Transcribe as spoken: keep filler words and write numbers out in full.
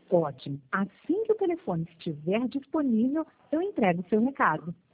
Ótimo. Assim que o telefone estiver disponível, eu entrego o seu recado.